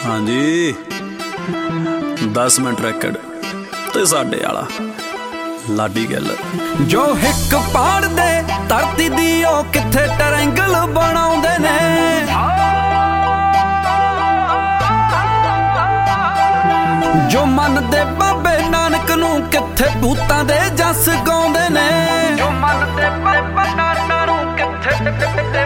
हाँ जी 10 मिनट रैकड ते साडे आला लाडी गल जो हिक पाड़ दे धरती दी ओ किथे ट्रायंगल बनाउंदे ने। जो मन दे बाबे नानक नूं किथे भूतां दे जस गाउंदे ने। जो मन दे बाबे नानक नूं किथे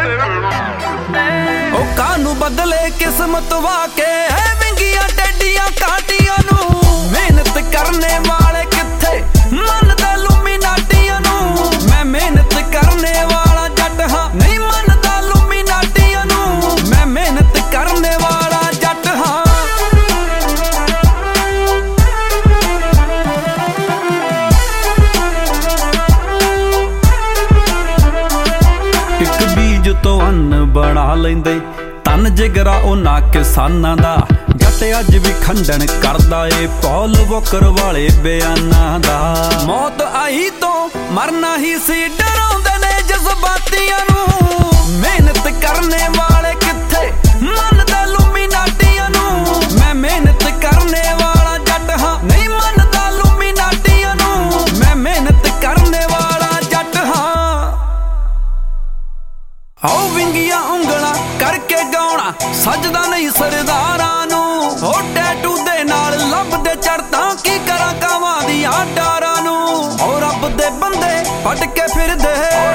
ओ कानू बदले किस्मत वाके है विंगियां टेडियां काटियां नूं। मेहनत करने वाले किथे मन दे लुमिनाटियां नूं। मैं मेहनत करने वाला जट हां नहीं मन दा लुमिनाटियां नूं। मैं मेहनत करने वाला जट हां। एक बीज तो अन्न बना लेंदे तन जिगरा उन्हां किसानां दा। जट अज भी खंडन करदा ए पॉल वॉकर वाले बयानां दा। मौत आई तो मरना ही सी डराउंदे ने जज्बातियां नूं। मेहनत करने वाले किथे मन दा लुमिनाटियां नूं। मैं मेहनत करने वाला जट हां नहीं मन दा लुमिनाटियां नूं। मैं मेहनत करने वाला जट हां। आओ विंगियां उंगलां करके गाउणा सजदा नहीं सरदारां नूं। हो टैटू दे नाल लभदे चढ़तां की करां कावां दियां डारां नूं। ओ रब दे बंदे फट के फिरदे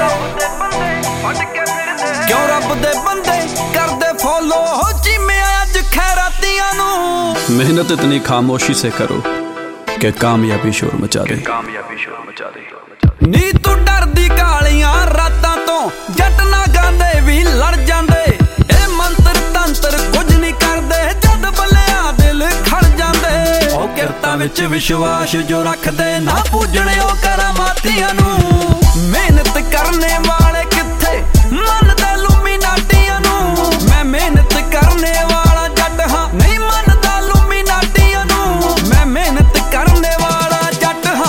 क्यों रब दे बंदे करदे फॉलो हो चिम्मिया अज खैरातियां नूं। मेहनत इतनी खामोशी से करो कि कामयाबी शोर मचा दे। नी तू डरदी कालियां रातां तो जट ना गांदे भी लड़ जांदे। ए मंत्र तंत्र कुछ नहीं करदे जद बलिया दिल खड़ जांदे। ओ किरतां विच विश्वास जो रखदे ना पूजणे ओ करामातियां नूं। मेहनत करने वाले किथे मन दे लुमिनाटियां नूं। मैं मेहनत करने वाला जट हां नहीं मन दा लुमिनाटियां नूं। मैं मेहनत करने वाला जट हां।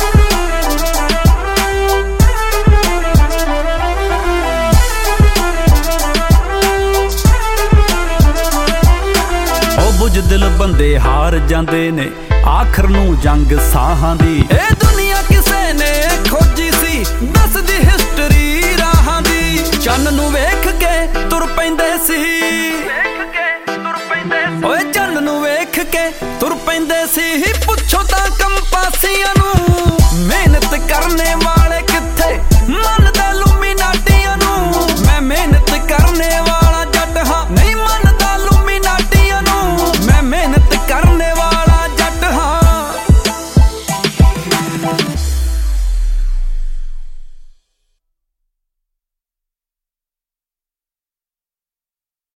दिल बंदे हार जांदे ने आखर नूं जंग साहां दी। ए दुनिया किसे ने खोजी सी दसदी हिस्टरी राहां दी। चन्न नूं वेख के तुर पैंदे सी ओए चन्न नूं वेख के तुर पैंदे सी।